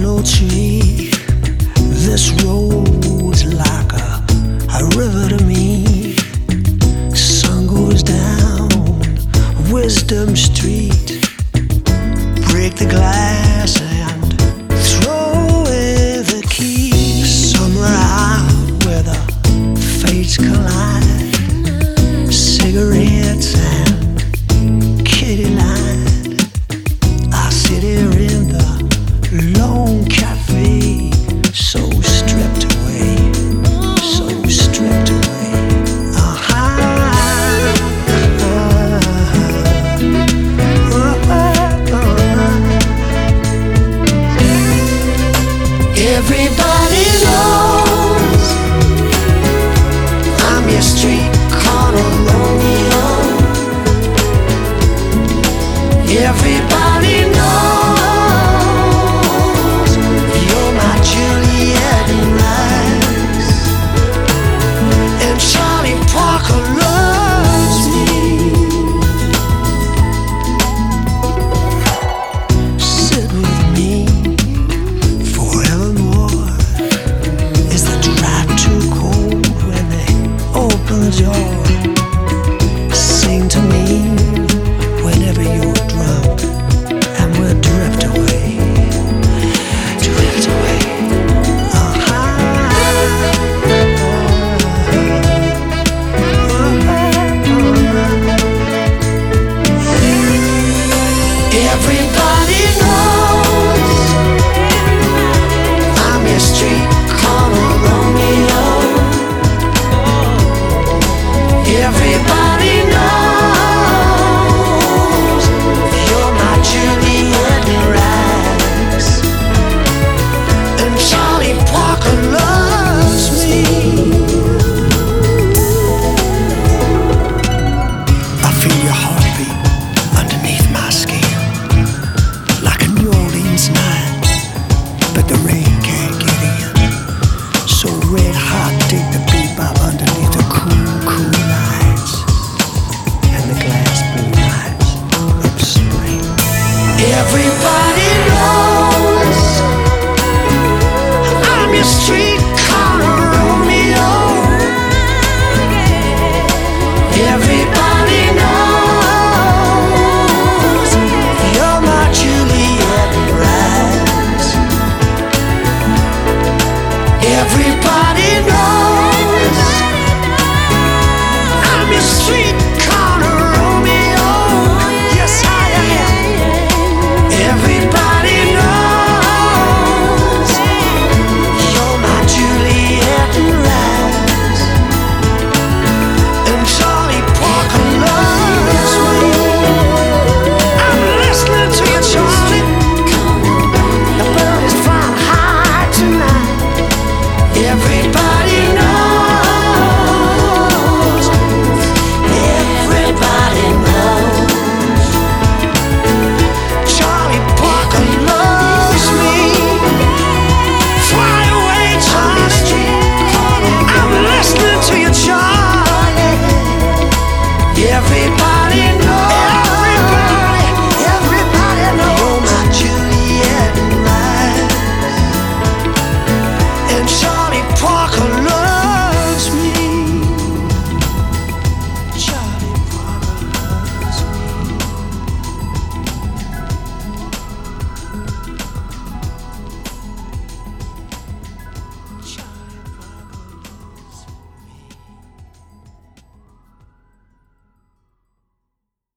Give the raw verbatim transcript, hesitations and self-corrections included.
old tree. This road's like a, a river to me. Sun goes down Wisdom Street. Break the glass and throw away the key. Somewhere out where the fates collide, cigarettes and kitty line. I sit here in the lone cafe, so stripped away, so stripped away. Uh-huh. Everybody knows I'm your street corner Romeo. Everybody knows you're my Juliet and Rice, and Charlie Parker loves me. Sit with me forevermore. Is the drive too cold when they open the door? Sing to me whenever you're drunk, and we'll drift away, drift away. Uh-huh. Everybody knows I'm your street corner Romeo. Everybody knows you're my Juliet and Rice, and Charlie Parker loves me. I feel your heartbeat underneath my skin, like a New Orleans night, but the rain can't get in. So red hot, dig the bebop underneath the cool, cool lights and the glass blue lights of spring. Everybody knows I'm your street corner Romeo. Everybody knows you're my Juliet and Rice. Everybody knows I'm your street corner Romeo. Yes, I am. Everybody knows you're my Juliet and Rice, and Charlie Parker loves me. I'm listening to you, Charlie. The bird is flying high tonight. Everybody knows, everybody knows, Charlie Parker loves me. Fly away, Charlie. I'm listening to you, Charlie. Every